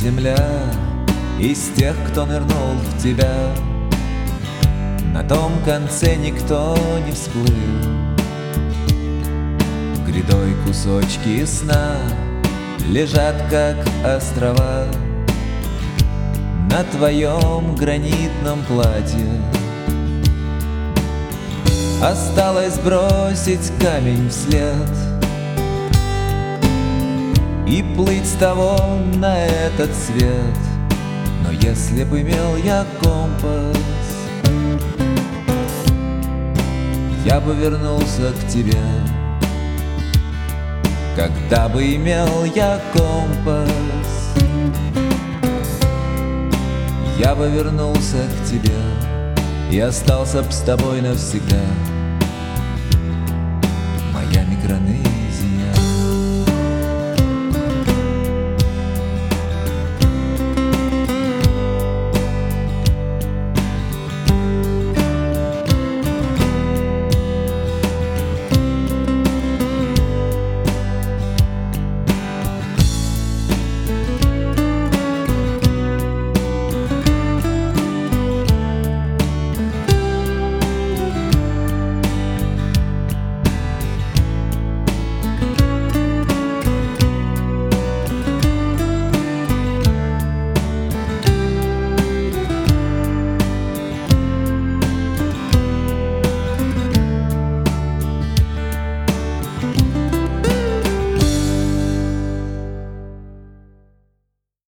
земля из тех, кто нырнул в тебя. На том конце никто не всплыл. Грядой кусочки сна лежат, как острова, на твоем гранитном платье. Осталось бросить камень вслед и плыть с того на этот свет. Но если бы имел я компас, я бы вернулся к тебе. Когда бы имел я компас, я бы вернулся к тебе и остался б с тобой навсегда.